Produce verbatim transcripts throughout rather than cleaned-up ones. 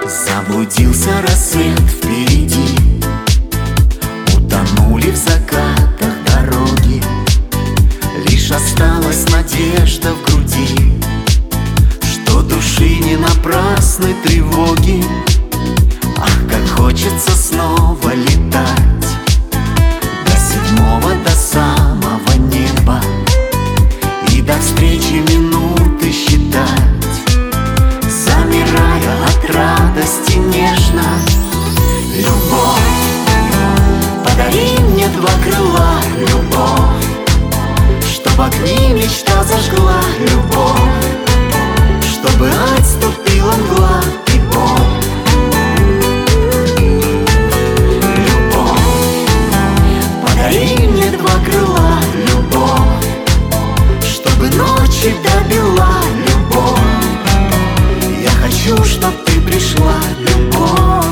Заблудился рассвет впереди, утонули в закатах дороги. Лишь осталась надежда в груди, что души не напрасны тревоги. Ах, как хочется снова летать до седьмого, до самого неба, и до встречи минуты считать, замирая от радости нежно. Любовь, подари мне два крыла, любовь, чтоб огни мечта зажгла, любовь, чтобы отступила мгла и боль. Любовь, подари мне два крыла, любовь, чтобы ночи добила, любовь. Я хочу, чтоб ты пришла, любовь.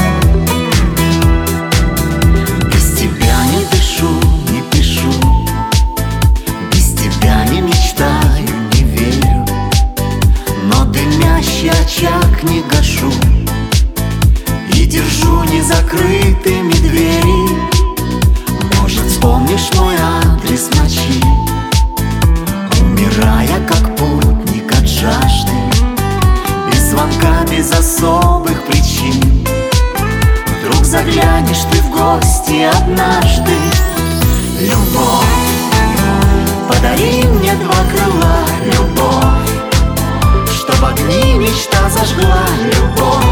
Без тебя не дышу, не пишу, без тебя не мечтаю, не верю, но дымящий очаг не гашу и держу незакрытыми двери. Может, вспомнишь мой адрес в ночи, умирая как путник от жажды, без звонка, без особых причин. Вдруг заглянешь ты в гости однажды. Любовь, подари мне два крыла, любовь, чтоб огни мечта зажгла, любовь,